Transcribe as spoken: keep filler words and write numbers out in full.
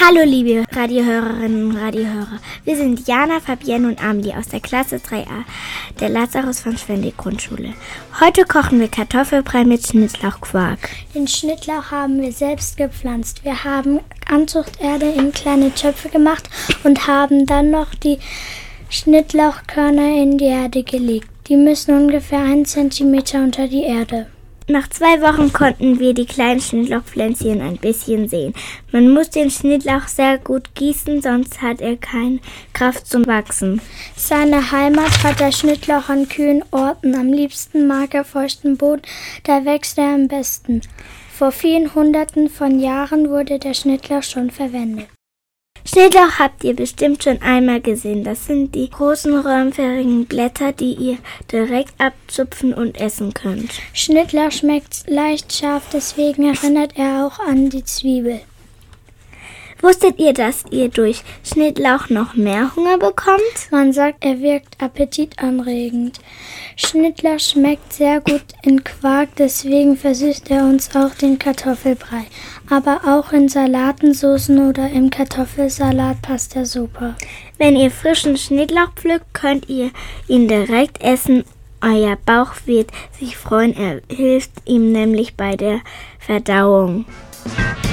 Hallo liebe Radiohörerinnen und Radiohörer, wir sind Jana, Fabienne und Amelie aus der Klasse drei a der Lazarus von Schwendig Grundschule. Heute kochen wir Kartoffelbrei mit Schnittlauchquark. Den Schnittlauch haben wir selbst gepflanzt. Wir haben Anzuchterde in kleine Töpfe gemacht und haben dann noch die Schnittlauchkörner in die Erde gelegt. Die müssen ungefähr einen Zentimeter unter die Erde. Nach zwei Wochen konnten wir die kleinen Schnittlauchpflänzchen ein bisschen sehen. Man muss den Schnittlauch sehr gut gießen, sonst hat er keine Kraft zum Wachsen. Seine Heimat hat der Schnittlauch an kühlen Orten. Am liebsten mag er feuchten Boden, da wächst er am besten. Vor vielen Hunderten von Jahren wurde der Schnittlauch schon verwendet. Schnittlauch habt ihr bestimmt schon einmal gesehen. Das sind die großen räumförmigen Blätter, die ihr direkt abzupfen und essen könnt. Schnittlauch schmeckt leicht scharf, deswegen erinnert er auch an die Zwiebel. Wusstet ihr, dass ihr durch Schnittlauch noch mehr Hunger bekommt? Man sagt, er wirkt appetitanregend. Schnittlauch schmeckt sehr gut in Quark, deswegen versüßt er uns auch den Kartoffelbrei. Aber auch in Salaten, Soßen oder im Kartoffelsalat passt er super. Wenn ihr frischen Schnittlauch pflückt, könnt ihr ihn direkt essen. Euer Bauch wird sich freuen, er hilft ihm nämlich bei der Verdauung.